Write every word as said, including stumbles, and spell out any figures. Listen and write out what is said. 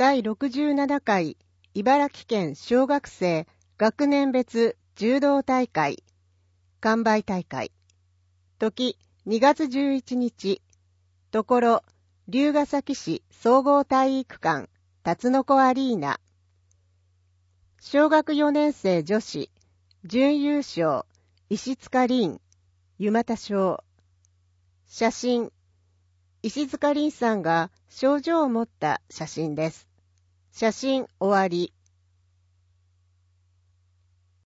だいろくじゅうななかい茨城県小学生学年別柔道大会完売大会。時にがつじゅういちにち。ところ龍ケ崎市総合体育館辰の子アリーナ。小学よねん生女子準優勝石塚凛湯又賞。写真石塚凛さんが賞状を持った写真です。写真終わり。